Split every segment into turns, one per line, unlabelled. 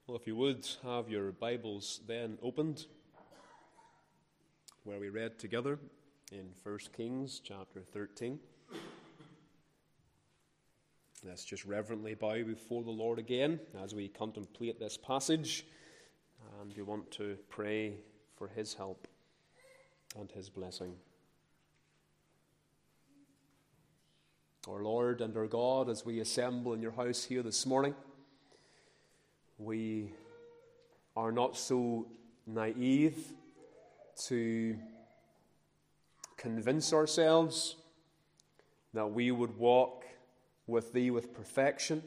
Well, if you would have your Bibles then opened, where we read together in 1 Kings chapter 13. Let's just reverently bow before the Lord again as we contemplate this passage, and we want to pray for His help and His blessing. Our Lord and our God, as we assemble in your house here this morning, we are not so naive to convince ourselves that we would walk with Thee with perfection.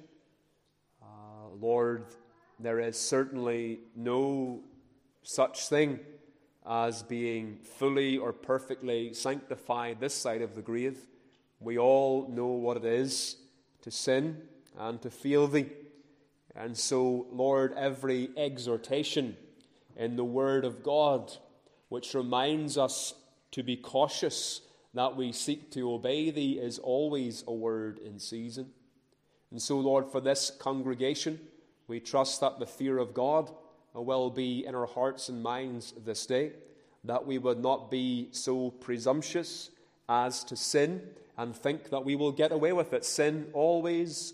Lord, there is certainly no such thing as being fully or perfectly sanctified this side of the grave. We all know what it is to sin and to fail Thee. And so, Lord, every exhortation in the Word of God, which reminds us to be cautious that we seek to obey Thee, is always a word in season. And so, Lord, for this congregation, we trust that the fear of God will be in our hearts and minds this day, that we would not be so presumptuous as to sin and think that we will get away with it. Sin always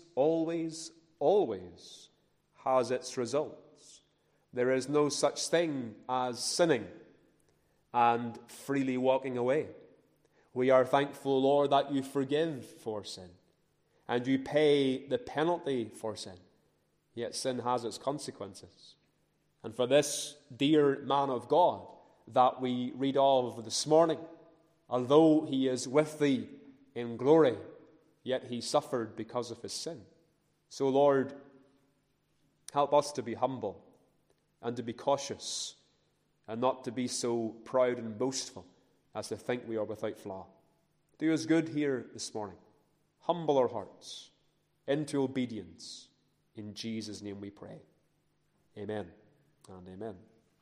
has its results. There is no such thing as sinning and freely walking away. We are thankful, Lord, that you forgive for sin and you pay the penalty for sin. Yet sin has its consequences. And for this dear man of God that we read of this morning, although he is with Thee in glory, yet he suffered because of his sin. So, Lord, help us to be humble and to be cautious and not to be so proud and boastful as to think we are without flaw. Do us good here this morning. Humble our hearts into obedience. In Jesus' name we pray. Amen and amen.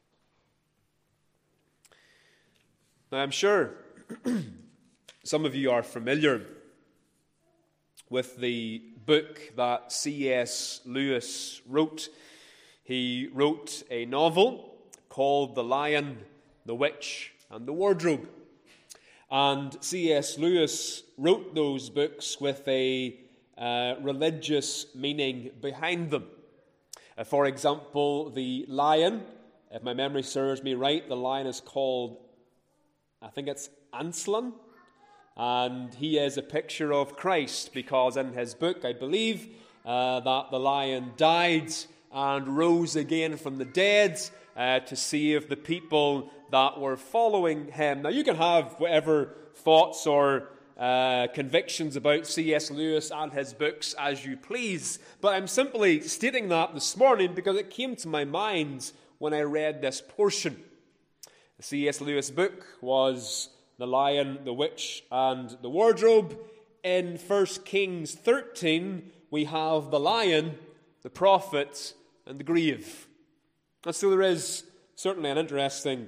Now, I'm sure some of you are familiar with the book that C.S. Lewis wrote. He wrote a novel called The Lion, the Witch, and the Wardrobe. And C.S. Lewis wrote those books with a religious meaning behind them. For example, the lion, if my memory serves me right, the lion is called, I think it's Aslan. And he is a picture of Christ because in his book, I believe, that the lion died and rose again from the dead to save the people that were following him. Now, you can have whatever thoughts or convictions about C.S. Lewis and his books as you please, but I'm simply stating that this morning because it came to my mind when I read this portion. The C.S. Lewis book was The Lion, the Witch, and the Wardrobe. In 1 Kings 13, we have the lion, the prophet, and the grave. And so there is certainly an interesting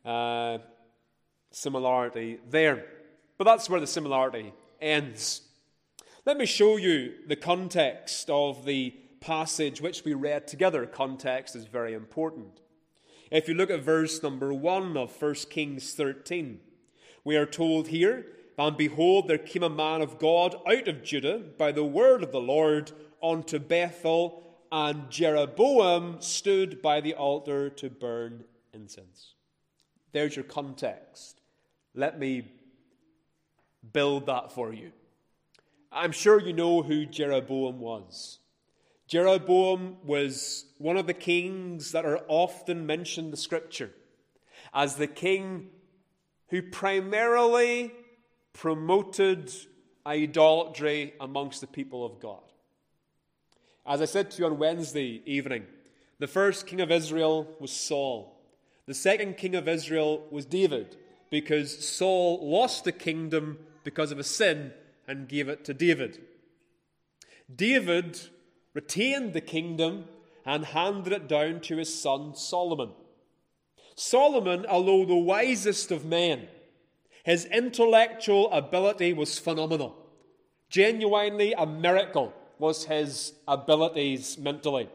similarity there. But that's where the similarity ends. Let me show you the context of the passage which we read together. Context is very important. If you look at verse number 1 of 1 Kings 13, we are told here, "And behold, there came a man of God out of Judah by the word of the Lord unto Bethel, and Jeroboam stood by the altar to burn incense." There's your context. Let me build that for you. I'm sure you know who Jeroboam was. Jeroboam was one of the kings that are often mentioned in the Scripture as the king who primarily promoted idolatry amongst the people of God. As I said to you on Wednesday evening, the first king of Israel was Saul. The second king of Israel was David, because Saul lost the kingdom because of a sin and gave it to David. David retained the kingdom and handed it down to his son Solomon. Solomon, although the wisest of men, his intellectual ability was phenomenal. Genuinely a miracle was his abilities mentally.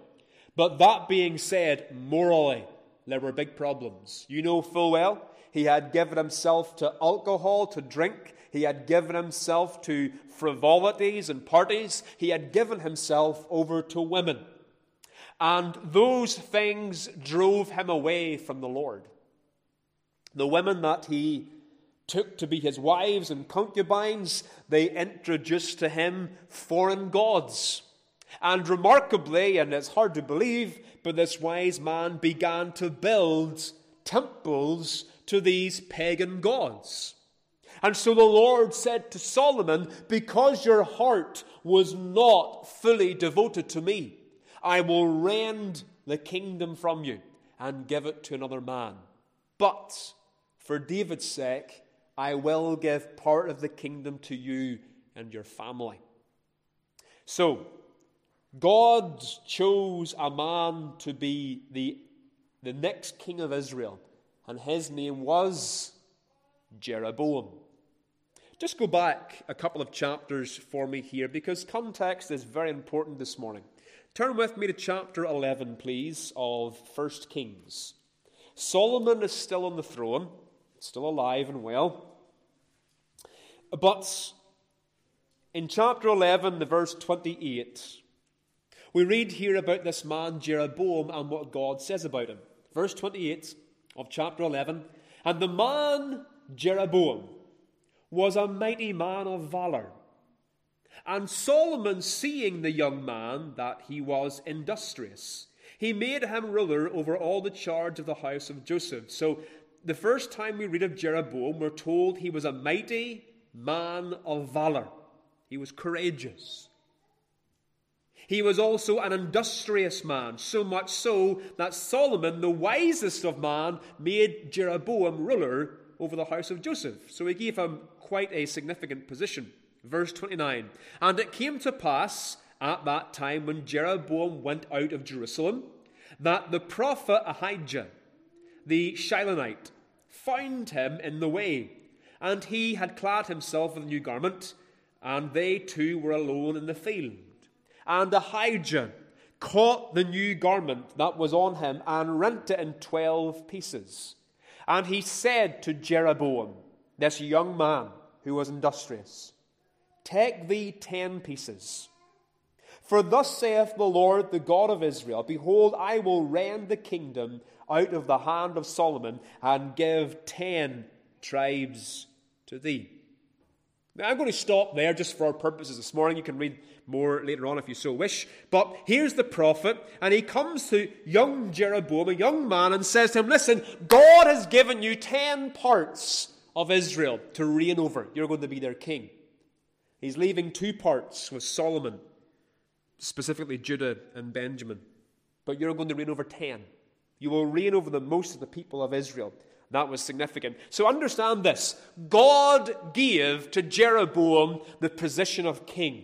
But that being said, morally, there were big problems. You know full well, he had given himself to alcohol, to drink. He had given himself to frivolities and parties. He had given himself over to women. And those things drove him away from the Lord. The women that he took to be his wives and concubines, they introduced to him foreign gods. And remarkably, and it's hard to believe, but this wise man began to build temples to these pagan gods. And so the Lord said to Solomon, because your heart was not fully devoted to me, I will rend the kingdom from you and give it to another man. But for David's sake, I will give part of the kingdom to you and your family. So, God chose a man to be the next king of Israel, and his name was Jeroboam. Just go back a couple of chapters for me here, because context is very important this morning. Turn with me to chapter 11, please, of 1 Kings. Solomon is still on the throne, still alive and well. But in chapter 11, the verse 28, we read here about this man Jeroboam and what God says about him. Verse 28 of chapter 11, and the man Jeroboam was a mighty man of valor. And Solomon, seeing the young man that he was industrious, he made him ruler over all the charge of the house of Joseph. So the first time we read of Jeroboam, we're told he was a mighty man of valor. He was courageous. He was also an industrious man, so much so that Solomon, the wisest of man, made Jeroboam ruler over the house of Joseph. So he gave him quite a significant position. Verse 29, and it came to pass at that time when Jeroboam went out of Jerusalem, that the prophet Ahijah, the Shilonite, found him in the way, and he had clad himself with a new garment, and they two were alone in the field. And Ahijah caught the new garment that was on him and rent it in 12 pieces. And he said to Jeroboam, this young man who was industrious, take thee 10 pieces. For thus saith the Lord, the God of Israel, behold, I will rend the kingdom out of the hand of Solomon and give 10 tribes to thee. Now, I'm going to stop there just for our purposes this morning. You can read more later on if you so wish. But here's the prophet, and he comes to young Jeroboam, a young man, and says to him, listen, God has given you 10 parts of Israel to reign over. You're going to be their king. He's leaving 2 parts with Solomon, specifically Judah and Benjamin. But you're going to reign over 10. You will reign over the most of the people of Israel. That was significant. So understand this. God gave to Jeroboam the position of king.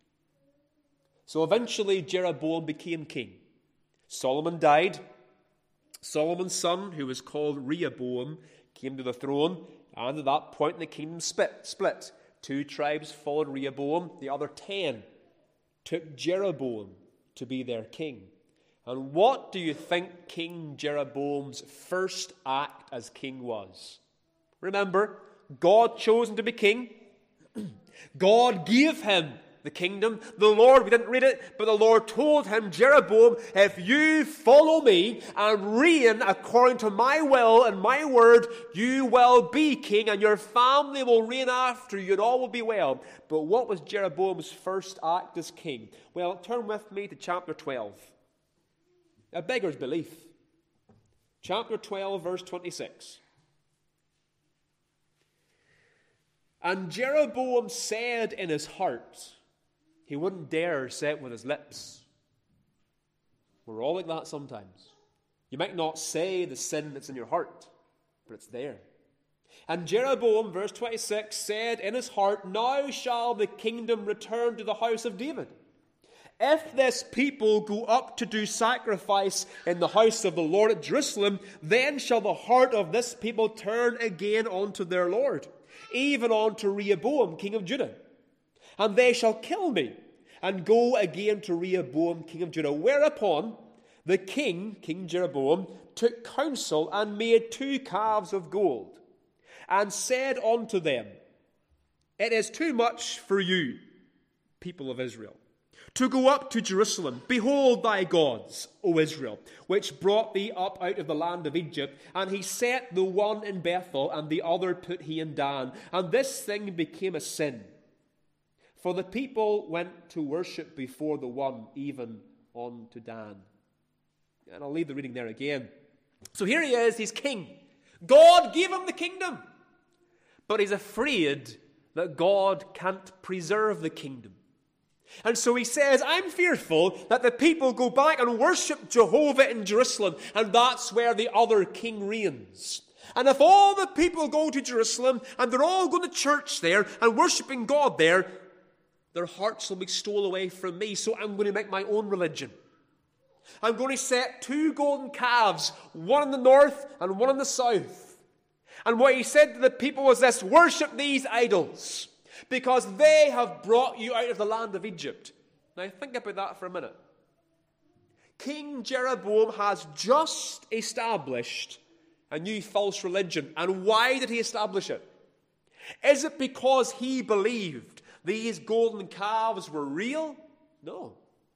So eventually Jeroboam became king. Solomon died. Solomon's son, who was called Rehoboam, came to the throne. And at that point the kingdom split. 2 tribes followed Rehoboam. The other 10 took Jeroboam to be their king. And what do you think King Jeroboam's first act as king was? Remember, God chose him to be king. God gave him the kingdom. The Lord, we didn't read it, but the Lord told him, Jeroboam, if you follow me and reign according to my will and my word, you will be king and your family will reign after you and all will be well. But what was Jeroboam's first act as king? Well, turn with me to chapter 12. A beggar's belief. Chapter 12, verse 26. And Jeroboam said in his heart, he wouldn't dare say it with his lips. We're all like that sometimes. You might not say the sin that's in your heart, but it's there. And Jeroboam, verse 26, said in his heart, now shall the kingdom return to the house of David. If this people go up to do sacrifice in the house of the Lord at Jerusalem, then shall the heart of this people turn again unto their Lord, even unto Rehoboam, king of Judah. And they shall kill me, and go again to Rehoboam, king of Judah. Whereupon the king, King Jeroboam, took counsel and made 2 calves of gold, and said unto them, It is too much for you, people of Israel, to go up to Jerusalem. Behold thy gods, O Israel, which brought thee up out of the land of Egypt. And he set the one in Bethel, and the other put he in Dan. And this thing became a sin. For the people went to worship before the one, even unto Dan. And I'll leave the reading there again. So here he is, he's king. God gave him the kingdom. But he's afraid that God can't preserve the kingdom. And so he says, I'm fearful that the people go back and worship Jehovah in Jerusalem, and that's where the other king reigns. And if all the people go to Jerusalem, and they're all going to church there and worshiping God there, their hearts will be stolen away from me, so I'm going to make my own religion. I'm going to set 2 golden calves, one in the north and one in the south. And what he said to the people was this, worship these idols, because they have brought you out of the land of Egypt. Now think about that for a minute. King Jeroboam has just established a new false religion. And why did he establish it? Is it because he believed these golden calves were real? No.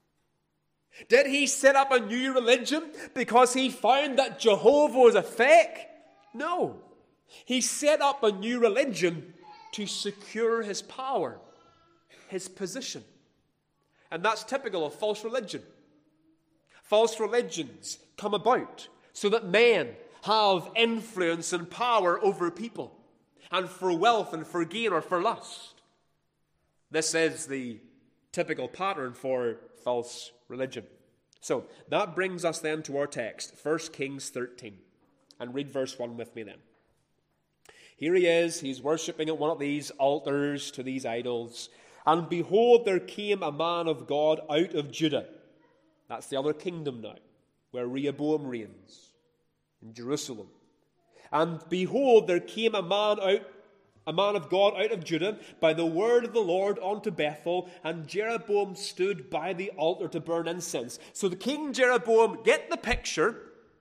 Did he set up a new religion because he found that Jehovah was a fake? No. He set up a new religion to secure his power, his position. And that's typical of false religion. False religions come about so that men have influence and power over people, and for wealth and for gain or for lust. This is the typical pattern for false religion. So that brings us then to our text, 1 Kings 13. And read verse 1 with me then. Here he is, he's worshipping at one of these altars to these idols. And behold, there came a man of God out of Judah. That's the other kingdom now, where Rehoboam reigns, in Jerusalem. And behold, there came a man of God out of Judah by the word of the Lord unto Bethel, and Jeroboam stood by the altar to burn incense. So the king Jeroboam, get the picture,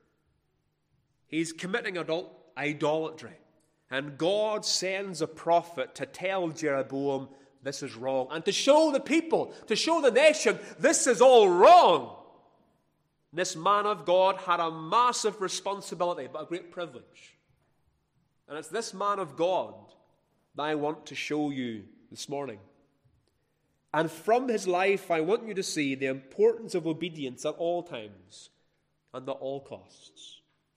he's committing idolatry. And God sends a prophet to tell Jeroboam this is wrong, and to show the people, to show the nation, this is all wrong. This man of God had a massive responsibility, but a great privilege. And it's this man of God that I want to show you this morning. And from his life, I want you to see the importance of obedience at all times and at all costs.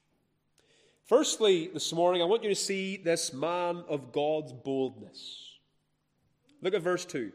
Firstly, this morning, I want you to see this man of God's boldness. Look at verse 2.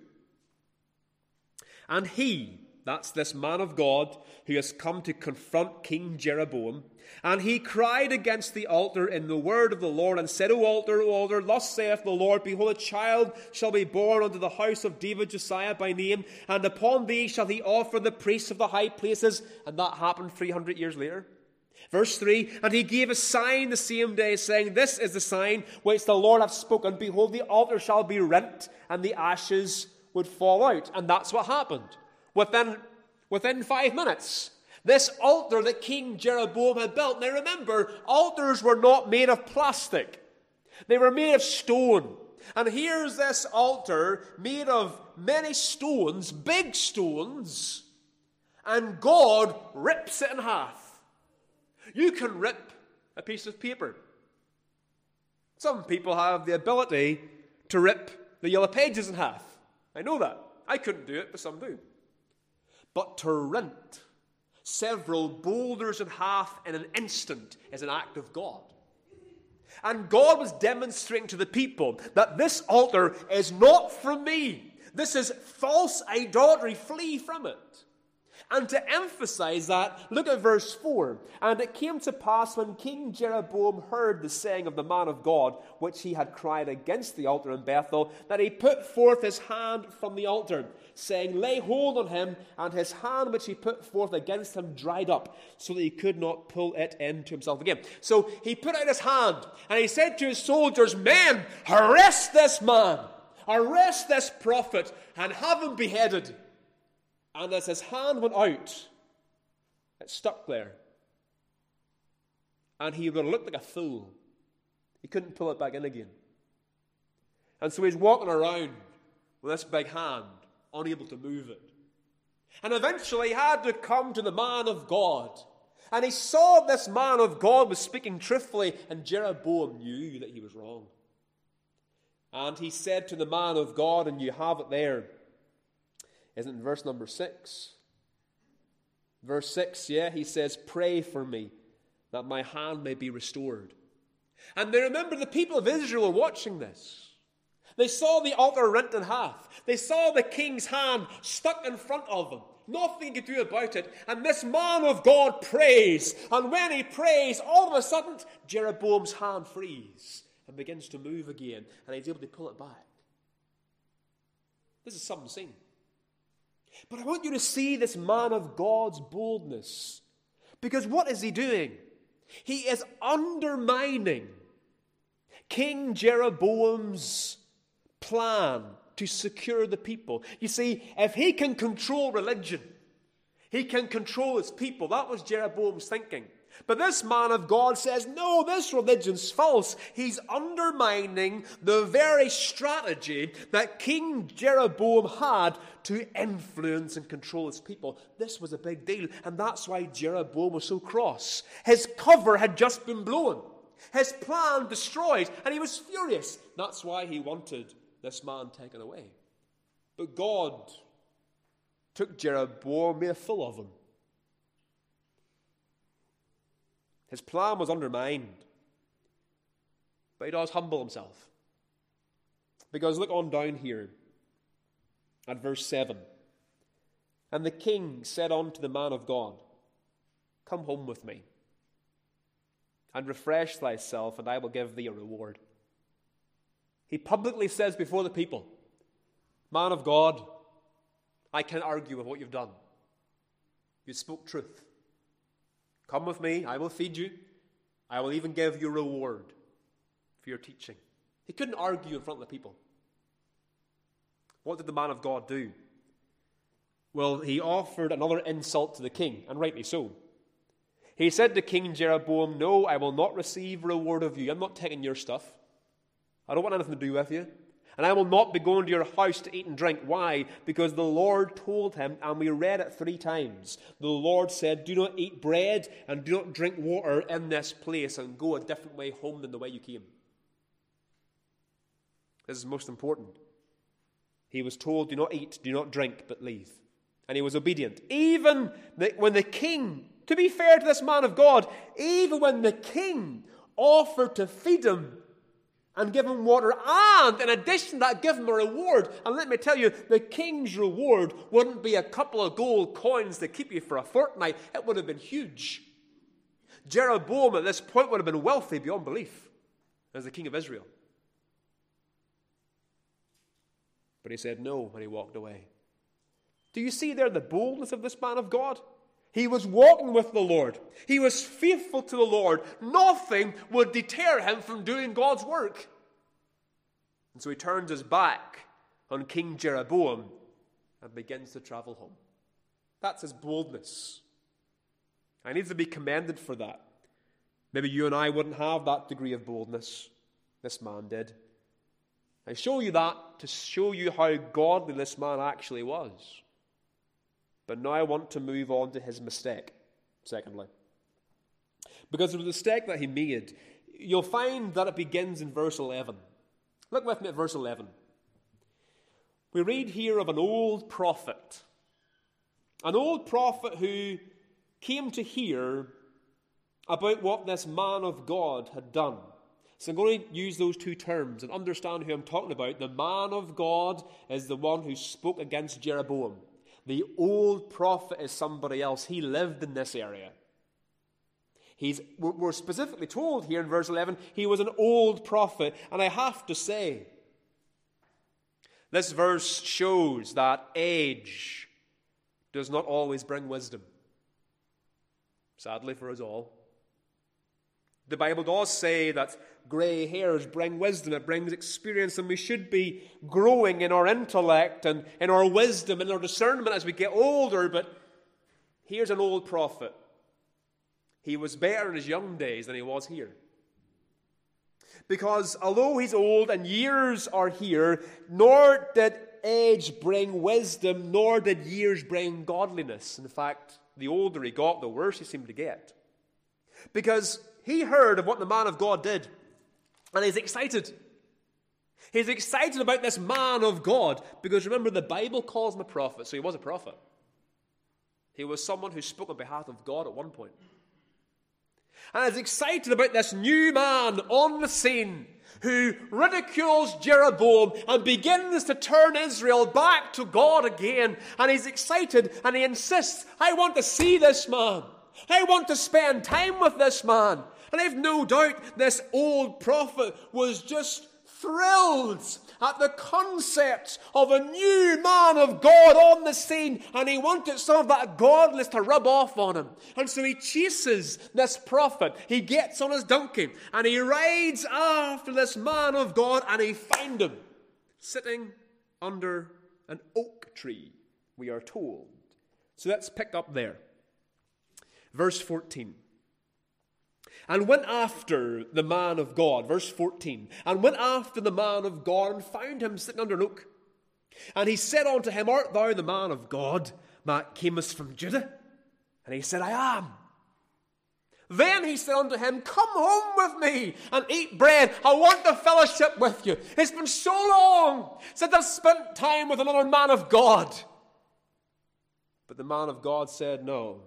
And he, that's this man of God who has come to confront King Jeroboam, and he cried against the altar in the word of the Lord, and said, O altar, thus saith the Lord, behold, a child shall be born unto the house of David, Josiah by name, and upon thee shall he offer the priests of the high places. And that happened 300 years later. Verse 3, and he gave a sign the same day, saying, This is the sign which the Lord hath spoken. Behold, the altar shall be rent, and the ashes would fall out. And that's what happened. Within 5 minutes, this altar that King Jeroboam had built. Now remember, altars were not made of plastic. They were made of stone. And here's this altar made of many stones, big stones, and God rips it in half. You can rip a piece of paper. Some people have the ability to rip the yellow pages in half. I know that. I couldn't do it, but some do. But to rent several boulders in half in an instant is an act of God. And God was demonstrating to the people that this altar is not from me. This is false idolatry. Flee from it. And to emphasize that, look at verse 4. And it came to pass when King Jeroboam heard the saying of the man of God, which he had cried against the altar in Bethel, that he put forth his hand from the altar, saying, Lay hold on him. And his hand which he put forth against him dried up, so that he could not pull it into himself again. So he put out his hand, and he said to his soldiers, Men, arrest this man, arrest this prophet, and have him beheaded. And as his hand went out, It's stuck there. And he would have looked like a fool. He couldn't pull it back in again. And so he's walking around with this big hand, unable to move it. And eventually he had to come to the man of God. And he saw this man of God was speaking truthfully, and Jeroboam knew that he was wrong. And he said to the man of God, and you have it there, isn't it in verse number 6? Verse 6, he says, pray for me, that my hand may be restored. And they remember the people of Israel were watching this. They saw the altar rent in half. They saw the king's hand stuck in front of them. Nothing he could do about it. And this man of God prays. And when he prays, all of a sudden, Jeroboam's hand frees and begins to move again. And he's able to pull it back. This is something seen. But I want you to see this man of God's boldness. Because what is he doing? He is undermining King Jeroboam's plan to secure the people. You see, if he can control religion, he can control his people. That was Jeroboam's thinking. But this man of God says, no, this religion's false. He's undermining the very strategy that King Jeroboam had to influence and control his people. This was a big deal, and that's why Jeroboam was so cross. His cover had just been blown. His plan destroyed, and he was furious. That's why he wanted this man taken away. But God took Jeroboam, made a fool of him. His plan was undermined. But he does humble himself. Because look on down here at verse 7. And the king said unto the man of God, come home with me, and refresh thyself, and I will give thee a reward. He publicly says before the people, man of God, I can't argue with what you've done. You spoke truth. Come with me, I will feed you. I will even give you a reward for your teaching. He couldn't argue in front of the people. What did the man of God do? Well, he offered another insult to the king, and rightly so. He said to King Jeroboam, no, I will not receive a reward of you. I'm not taking your stuff. I don't want anything to do with you. And I will not be going to your house to eat and drink. Why? Because the Lord told him, and we read it 3 times. The Lord said, do not eat bread and do not drink water in this place, and go a different way home than the way you came. This is most important. He was told, do not eat, do not drink, but leave. And he was obedient. Even when the king, to be fair to this man of God, even when the king offered to feed him and give him water, and in addition to that, give him a reward. And let me tell you, the king's reward wouldn't be a couple of gold coins to keep you for a fortnight. It would have been huge. Jeroboam at this point would have been wealthy beyond belief as the king of Israel. But he said no when he walked away. Do you see there the boldness of this man of God? He was walking with the Lord. He was faithful to the Lord. Nothing would deter him from doing God's work. And so he turns his back on King Jeroboam and begins to travel home. That's his boldness. I need to be commended for that. Maybe you and I wouldn't have that degree of boldness. This man did. I show you that to show you how godly this man actually was. But now I want to move on to his mistake, secondly. Because of the mistake that he made, you'll find that it begins in verse 11. Look with me at verse 11. We read here of an old prophet. An old prophet who came to hear about what this man of God had done. So I'm going to use those 2 terms and understand who I'm talking about. The man of God is the one who spoke against Jeroboam. The old prophet is somebody else. He lived in this area. We're specifically told here in verse 11, he was an old prophet. And I have to say, this verse shows that age does not always bring wisdom. Sadly for us all. The Bible does say that grey hairs bring wisdom, it brings experience, and we should be growing in our intellect and in our wisdom and our discernment as we get older. But here's an old prophet he was better in his young days than he was here. Because although he's old and years are here, nor did age bring wisdom, nor did years bring godliness. In fact, the older he got, the worse he seemed to get. Because he heard of what the man of God did, and he's excited. He's excited about this man of God, because remember, the Bible calls him a prophet, so he was a prophet. He was someone who spoke on behalf of God at one point. And is excited about this new man on the scene who ridicules Jeroboam and begins to turn Israel back to God again. And he's excited and he insists, I want to see this man. I want to spend time with this man. And I've no doubt this old prophet was just thrilled at the concept of a new man of God on the scene, and he wanted some of that godless to rub off on him. And so he chases this prophet. He gets on his donkey and he rides after this man of God, and he finds him sitting under an oak tree, we are told. So let's pick up there. Verse 14. And went after the man of God, verse 14, and went after the man of God, and found him sitting under an oak. And he said unto him, Art thou the man of God that camest from Judah? And he said, I am. Then he said unto him, Come home with me and eat bread. I want to fellowship with you. It's been so long since I've spent time with another man of God. But the man of God said, No.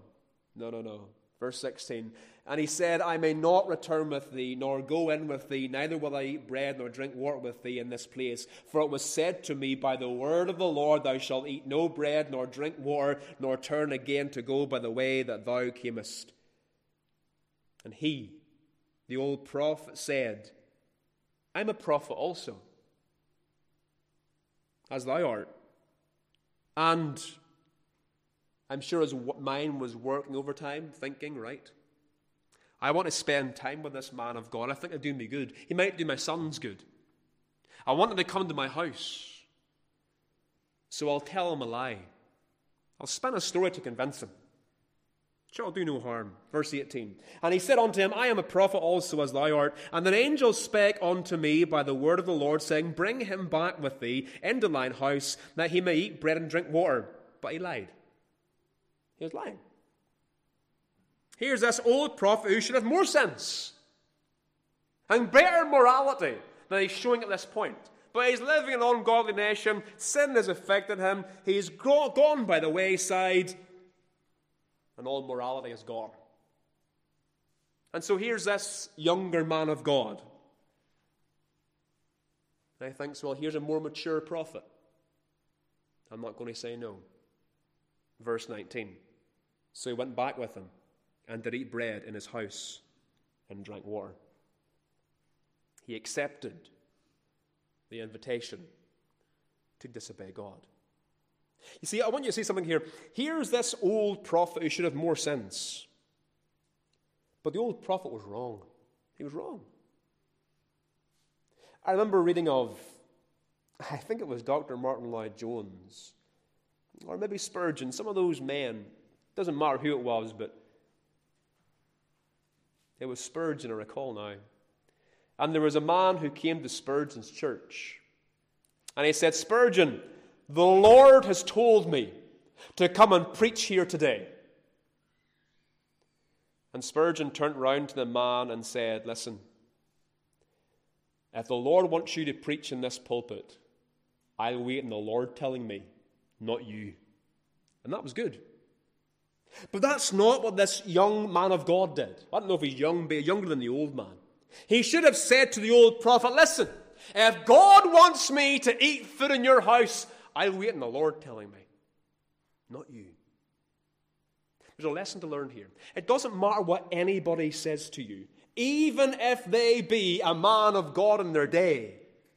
Verse 16, and he said, I may not return with thee, nor go in with thee, neither will I eat bread nor drink water with thee in this place. For it was said to me, By the word of the Lord thou shalt eat no bread, nor drink water, nor turn again to go by the way that thou camest. And he, the old prophet, said, I'm a prophet also, as thou art. And I'm sure his mind was working overtime, thinking, right, I want to spend time with this man of God. I think it'll do me good. He might do my sons good. I want him to come to my house. So I'll tell him a lie. I'll spin a story to convince him. Sure, I'll do no harm. Verse 18. And he said unto him, I am a prophet also as thou art. And an angel spake unto me by the word of the Lord, saying, Bring him back with thee into thine house, that he may eat bread and drink water. But he lied. He was lying. Here's this old prophet who should have more sense and better morality than he's showing at this point. But he's living in an ungodly nation. Sin has affected him. He's gone by the wayside, and all morality is gone. And so here's this younger man of God. And he thinks, well, here's a more mature prophet. I'm not going to say no. Verse 19. So he went back with him and did eat bread in his house and drank water. He accepted the invitation to disobey God. You see, I want you to see something here. Here's this old prophet who should have more sense. But the old prophet was wrong. He was wrong. I remember reading of, I think it was Dr. Martin Lloyd-Jones, or maybe Spurgeon, some of those men. Doesn't matter who it was, but it was Spurgeon, I recall now. And there was a man who came to Spurgeon's church. And he said, Spurgeon, the Lord has told me to come and preach here today. And Spurgeon turned round to the man and said, Listen, if the Lord wants you to preach in this pulpit, I'll wait on the Lord telling me, not you. And that was good. But that's not what this young man of God did. I don't know if he's young, but younger than the old man. He should have said to the old prophet, listen, if God wants me to eat food in your house, I'll wait on the Lord telling me, not you. There's a lesson to learn here. It doesn't matter what anybody says to you, even if they be a man of God in their day.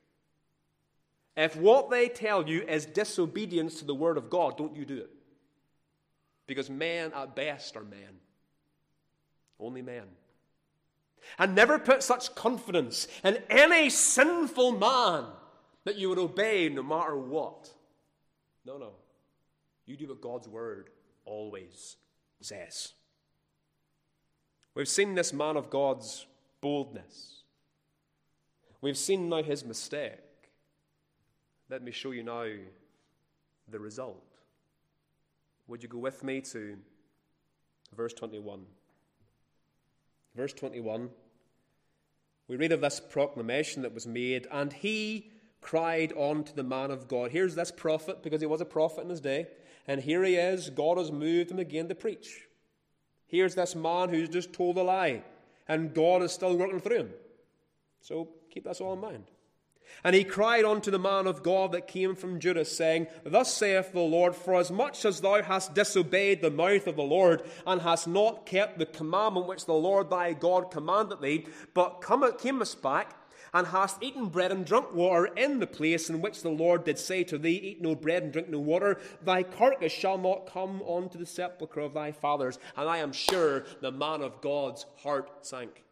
If what they tell you is disobedience to the word of God, don't you do it. Because men at best are men. Only men. And never put such confidence in any sinful man that you would obey no matter what. No. You do what God's word always says. We've seen this man of God's boldness. We've seen now his mistake. Let me show you now the result. Would you go with me to verse 21? Verse 21, we read of this proclamation that was made, and he cried unto the man of God. Here's this prophet, because he was a prophet in his day, and here he is. God has moved him again to preach. Here's this man who's just told a lie, and God is still working through him. So keep this all in mind. And he cried unto the man of God that came from Judah, saying, Thus saith the Lord, forasmuch as thou hast disobeyed the mouth of the Lord, and hast not kept the commandment which the Lord thy God commanded thee, but camest back, and hast eaten bread and drunk water in the place in which the Lord did say to thee, Eat no bread and drink no water, thy carcass shall not come unto the sepulchre of thy fathers. And I am sure the man of God's heart sank.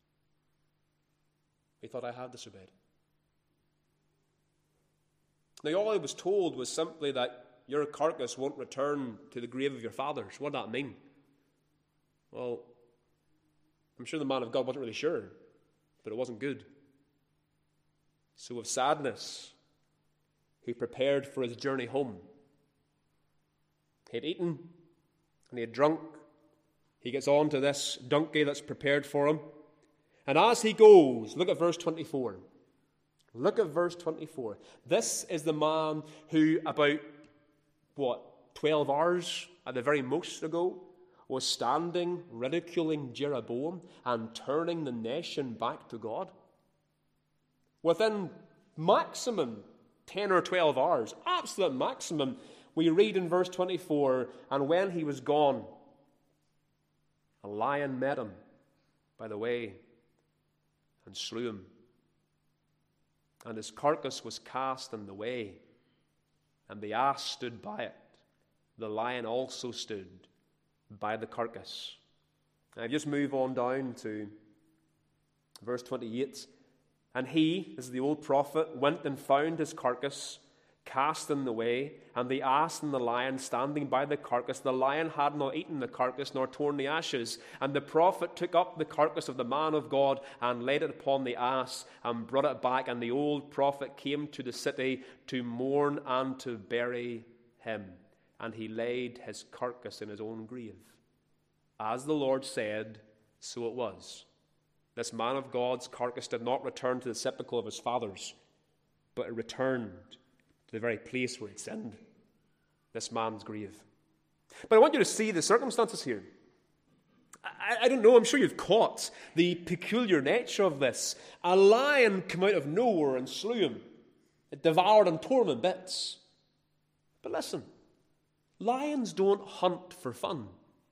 He thought, I have disobeyed. Now, all he was told was simply that your carcass won't return to the grave of your fathers. What did that mean? Well, I'm sure the man of God wasn't really sure, but it wasn't good. So with sadness, he prepared for his journey home. He had eaten and he had drunk. He gets on to this donkey that's prepared for him. And as he goes, look at verse 24. Look at verse 24. This is the man who about, 12 hours at the very most ago was standing ridiculing Jeroboam and turning the nation back to God. Within maximum 10 or 12 hours, absolute maximum, we read in verse 24, and when he was gone, a lion met him by the way and slew him. And his carcass was cast in the way, and the ass stood by it. The lion also stood by the carcass. And I just move on down to verse 28. And he, this is the old prophet, went and found his carcass cast in the way, and the ass and the lion standing by the carcass. The lion had not eaten the carcass nor torn the ashes. And the prophet took up the carcass of the man of God and laid it upon the ass and brought it back. And the old prophet came to the city to mourn and to bury him. And he laid his carcass in his own grave. As the Lord said, so it was. This man of God's carcass did not return to the sepulchre of his fathers, but it returned to the very place where it sinned, this man's grave. But I want you to see the circumstances here. I don't know, I'm sure you've caught the peculiar nature of this. A lion came out of nowhere and slew him. It devoured and tore him in bits. But listen, lions don't hunt for fun.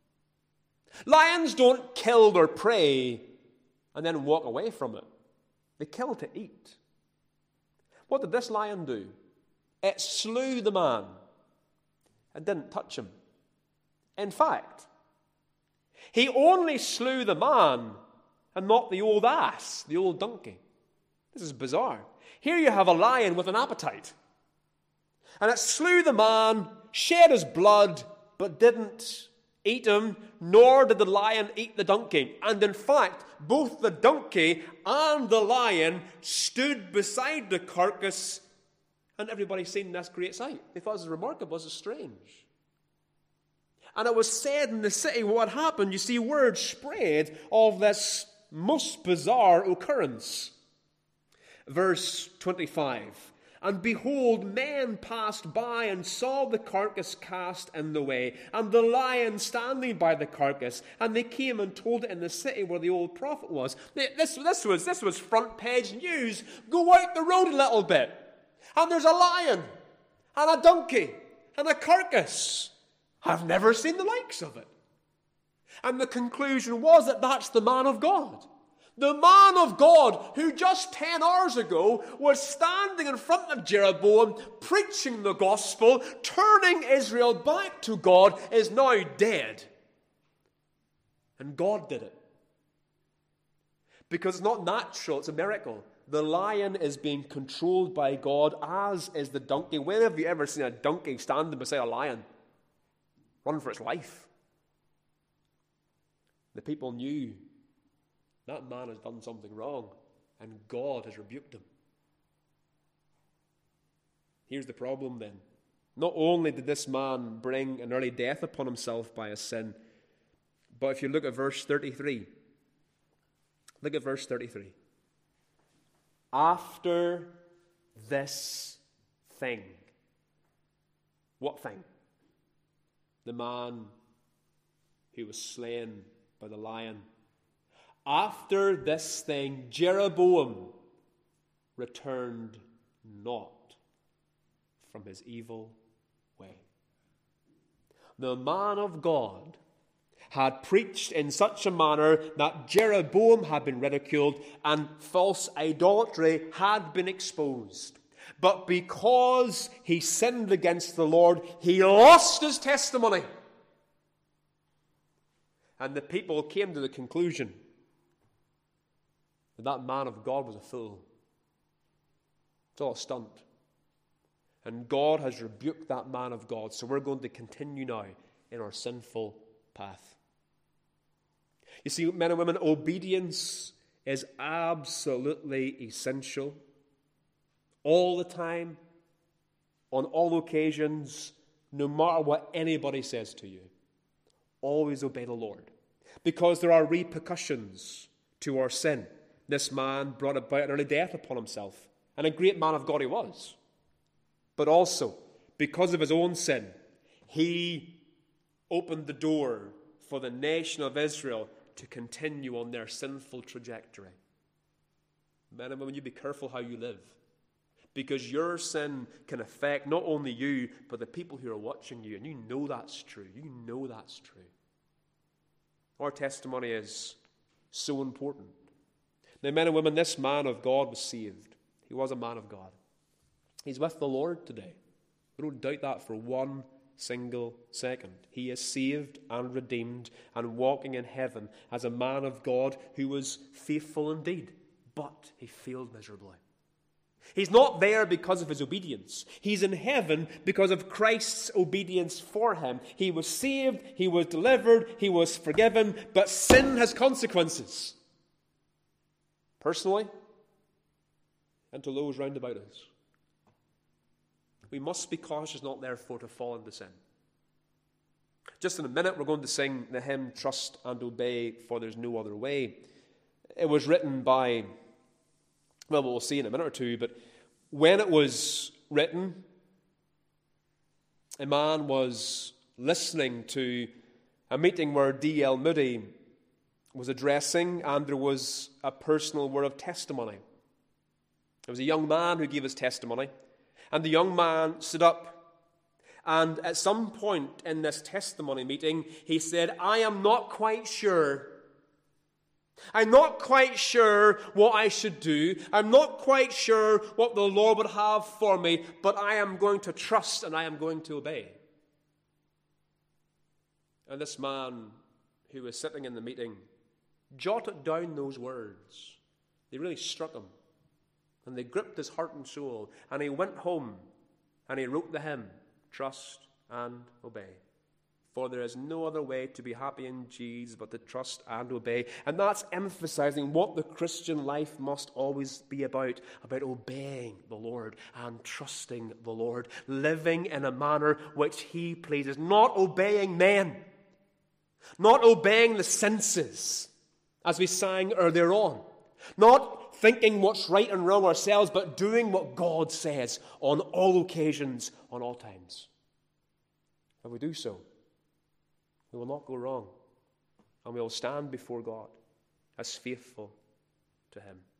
Lions don't kill their prey and then walk away from it. They kill to eat. What did this lion do? It slew the man and didn't touch him. In fact, he only slew the man and not the old ass, the old donkey. This is bizarre. Here you have a lion with an appetite. And it slew the man, shed his blood, but didn't eat him, nor did the lion eat the donkey. And in fact, both the donkey and the lion stood beside the carcass, and everybody seen this great sight. They thought it was remarkable, it was strange. And it was said in the city what happened. You see, word spread of this most bizarre occurrence. Verse 25. And behold, men passed by and saw the carcass cast in the way, and the lion standing by the carcass. And they came and told it in the city where the old prophet was. This was front page news. Go out the road a little bit, and there's a lion, and a donkey, and a carcass. I've never seen the likes of it. And the conclusion was that that's the man of God. The man of God who just 10 hours ago was standing in front of Jeroboam, preaching the gospel, turning Israel back to God, is now dead. And God did it. Because it's not natural, it's a miracle. The lion is being controlled by God, as is the donkey. When have you ever seen a donkey standing beside a lion, running for its life? The people knew that man has done something wrong, and God has rebuked him. Here's the problem then. Not only did this man bring an early death upon himself by his sin, but if you look at verse 33, look at verse 33. After this thing. What thing? The man who was slain by the lion. After this thing, Jeroboam returned not from his evil way. The man of God had preached in such a manner that Jeroboam had been ridiculed and false idolatry had been exposed. But because he sinned against the Lord, he lost his testimony. And the people came to the conclusion that that man of God was a fool. It's all a stunt. And God has rebuked that man of God. So we're going to continue now in our sinful path. You see, men and women, obedience is absolutely essential. All the time, on all occasions, no matter what anybody says to you, always obey the Lord. Because there are repercussions to our sin. This man brought about an early death upon himself. And a great man of God he was. But also, because of his own sin, he opened the door for the nation of Israel to continue on their sinful trajectory. Men and women, you be careful how you live. Because your sin can affect not only you, but the people who are watching you. And you know that's true. You know that's true. Our testimony is so important. Now, men and women, this man of God was saved. He was a man of God. He's with the Lord today. We don't doubt that for one single second. He is saved and redeemed and walking in heaven as a man of God who was faithful indeed, but he failed miserably. He's not there because of his obedience. He's in heaven because of Christ's obedience for him. He was saved, he was delivered, he was forgiven, but sin has consequences. Personally, and to those round about us. We must be cautious not therefore to fall into sin. Just in a minute we're going to sing the hymn Trust and Obey, for there's no other way. It was written by, well, we'll see in a minute or two, but when it was written, a man was listening to a meeting where D.L. Moody was addressing, and there was a personal word of testimony. There was a young man who gave his testimony, and the young man stood up, and at some point in this testimony meeting, he said, I am not quite sure. I'm not quite sure what I should do. I'm not quite sure what the Lord would have for me, but I am going to trust and I am going to obey. And this man who was sitting in the meeting jotted down those words. They really struck him. And they gripped his heart and soul. And he went home and he wrote the hymn, Trust and Obey. For there is no other way to be happy in Jesus but to trust and obey. And that's emphasizing what the Christian life must always be about obeying the Lord and trusting the Lord, living in a manner which He pleases, not obeying men, not obeying the senses, as we sang earlier on, not thinking what's right and wrong ourselves, but doing what God says on all occasions, on all times. If we do so, we will not go wrong, and we will stand before God as faithful to Him.